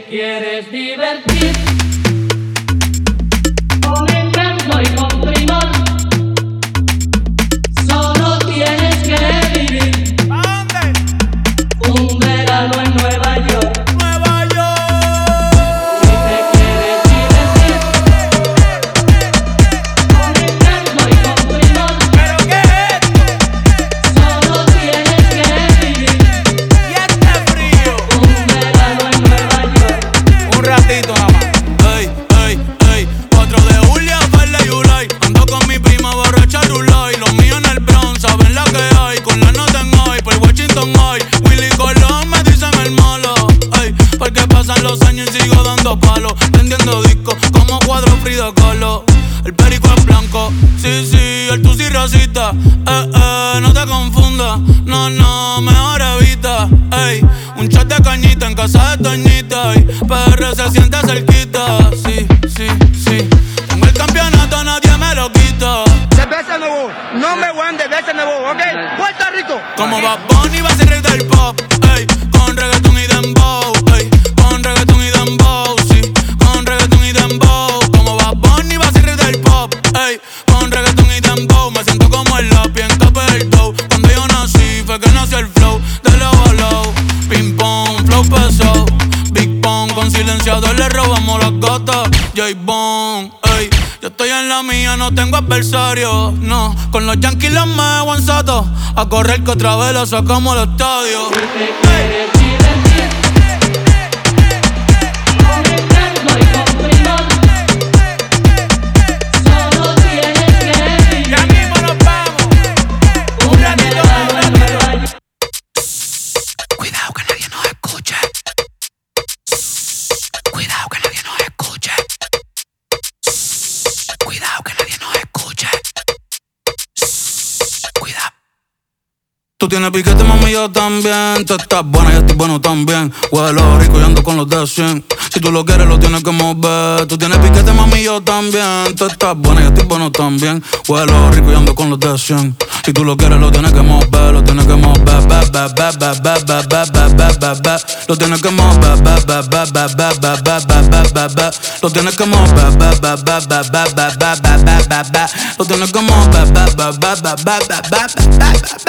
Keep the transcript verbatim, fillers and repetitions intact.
te quieres divertir con encanto y con primor, solo tienes que vivir un verano en Nueva York. Nueva York. Si te quieres divertir con encanto y con primor, ¿Pero qué es esto? solo tienes que vivir Y este frío. un verano en Nueva York. Un ratito nada más. Ey, ey, ey. cuatro de julio, Verde y Ulay. Ando con mi prima borracha Rulay. Los míos en el Bronx, saben la que hay. Con la nota en hoy, por Washington hoy. Willy Colón me dicen el malo. Ey, porque pasan los años y sigo dando palos. Vendiendo discos como cuadro Frida Kahlo. El perico es blanco, sí, sí, el tusi rosita. Eh, eh, no te confundas, no, no, mejor evita. Ey, un chat de cañita en casa de Toñita. Y P R se siente cerquita, sí, sí, sí. Tengo el campeonato, nadie me lo quita. Cerveza Nuevo, nombre one de cerveza Nuevo, ¿ok? Puerto Rico. Como Bad Bunny va a ser rey del pop, ey, con reggaeton y dembow, ey, con reggaeton y dembow, sí, con reggaeton y dembow. Como Bad Bunny va a ser rey del pop, ey, con reggaeton y dembow. Me siento como el lápiz en capa del dough. Cuando yo nací fue que nació el flow de low a low. Ping pong, flow pesado, Big Pong, con silenciador le robamos las gatas. J-Bone, ey, yo estoy en la mía, no tengo adversario, no. Con los Yankees los me guanzato, a correr que otra vez la sacamos al estadio. Si te quieres divertir con encanto y con primor, solo tienes que vivir Ya mismo nos vamos. un verano en Nueva York. Cuidado que nadie nos escuche. Cuidado que nadie nos escuche. Cuidado que nadie nos escuche. Cuidado. Tú tienes piquete, mami, yo también. Tú estás buena, yo estoy bueno también. Huelo rico y ando con los de cien. Si tú lo quieres, lo tienes que mover. Tú tienes piquete, mami, yo también. Tú estás buena, yo estoy bueno también. Huelo rico y ando con los de cien. Si tú lo quieres, lo tienes que mover. Lo tienes que mover. Ba, ba, ba, ba, ba, ba, ba, ba, ba, ba, ba. Lo tienes que mover. Ba, ba, ba, ba, ba, ba, ba, ba, ba, ba, ba. Lo tienes que mover. Ba, ba, ba, ba, ba, ba, ba, ba, ba, ba, ba. Lo tienes que mover. Ba, ba, ba, ba, ba, ba, ba, ba, ba, ba.